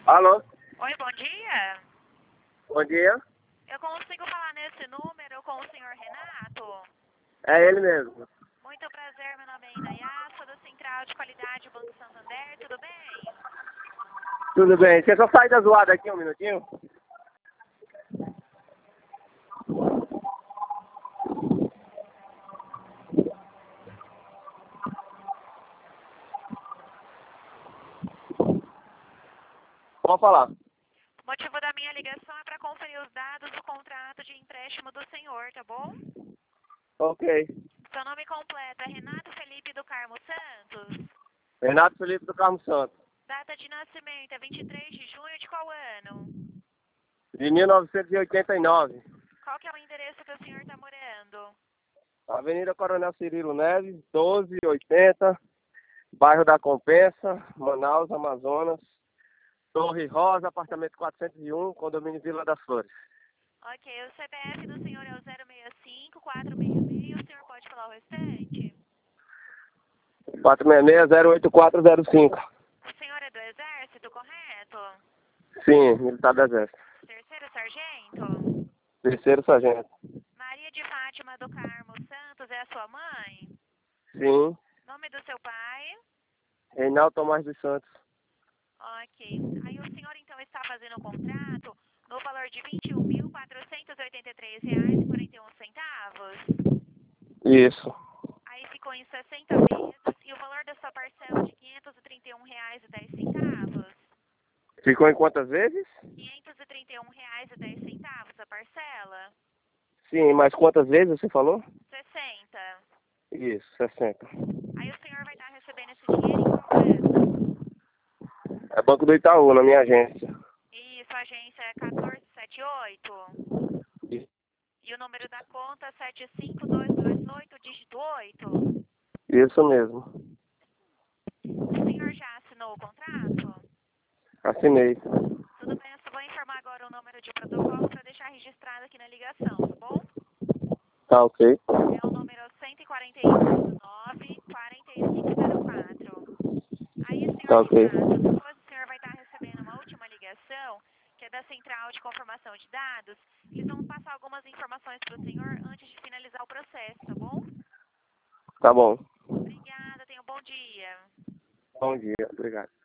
Alô? Oi, bom dia. Bom dia. Eu consigo falar nesse número com o senhor Renato? É ele mesmo. Muito prazer, meu nome é Indaiá, sou da Central de Qualidade Banco Santander, tudo bem? Tudo bem. Você só sai da zoada aqui um minutinho? Pode falar. O motivo da minha ligação é para conferir os dados do contrato de empréstimo do senhor, tá bom? Ok. Seu nome completo é Renato Felipe do Carmo Santos. Renato Felipe do Carmo Santo. Data de nascimento é 23 de junho de qual ano? De 1989. Qual que é o endereço que o senhor está morando? Avenida Coronel Cirilo Neves, 1280. Bairro da Compensa, Manaus, Amazonas. Torre Rosa, apartamento 401, condomínio Vila das Flores. Ok, o CPF do senhor é o 065-466, o senhor pode falar o restante? 466-08405. O senhor é do Exército, correto? Sim, militar do Exército. Terceiro sargento? Terceiro sargento. Maria de Fátima do Carmo Santos é a sua mãe? Sim. Nome do seu pai? Reinaldo Tomás dos Santos. Ok. Aí o senhor então está fazendo um contrato no valor de R$ 21.483,41. Isso. Aí ficou em 60 vezes e o valor da sua parcela de R$ 531,10. Ficou em quantas vezes? R$ 531,10 a parcela? Sim, mas quantas vezes você falou? 60. Isso, 60. Aí o senhor vai estar recebendo esse dinheiro em qual banco? É Banco do Itaú, na minha agência. E sua agência é 1478? Isso. E o número da conta é 75228, dígito 8? Isso mesmo. O senhor já assinou o contrato? Assinei. Tudo bem, eu só vou informar agora o número de protocolo para deixar registrado aqui na ligação, tá bom? Tá ok. É o número 141-9-4504. Aí, senhor Tá ok. Renato, depois o senhor vai estar recebendo uma última ligação, que é da Central de Confirmação de Dados. Eles vão passar algumas informações para o senhor antes de finalizar o processo, tá bom? Tá bom. Obrigada, tenha um bom dia. Bom dia, obrigado.